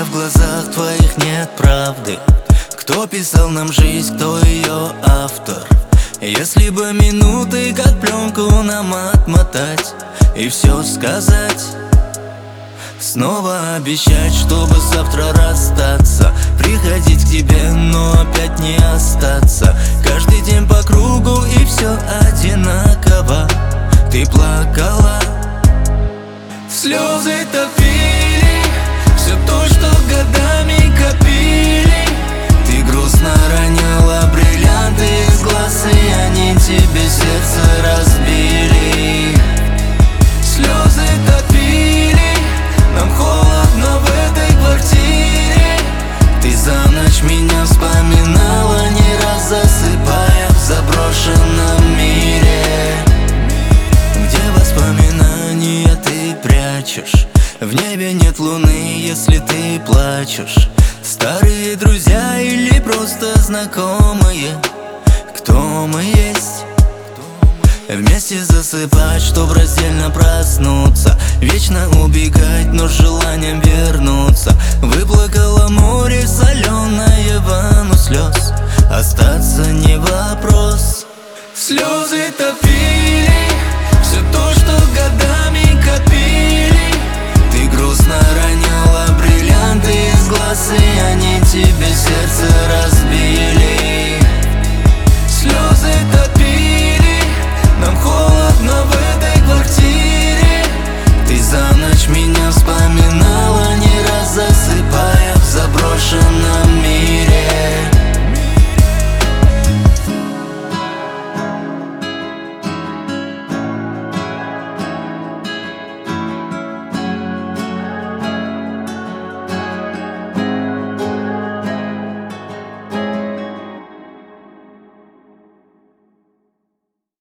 Хотя в глазах твоих нет правды. Кто писал нам жизнь, кто ее автор? Если бы минуты, как пленку, нам отмотать и все сказать, снова обещать, чтобы завтра расстаться, приходить к тебе, но опять не остаться. Каждый день по кругу и все одинаково. Ты плакала, слезы топили все то, что годами копили. Ты грустно роняла бриллианты из глаз, и они тебе сердце разбили. Слезы топили, нам холодно в этой квартире. Ты за ночь меня вспоминала, не раз засыпая в заброшенном мире, где воспоминания ты прячешь. В небе нет луны, если ты плачешь. Старые друзья или просто знакомые, кто мы есть? Вместе засыпать, чтоб раздельно проснуться, вечно убегать, но с желанием вернуться. Выплакало море соленое ванну слез, остаться не вопрос. Слезы топили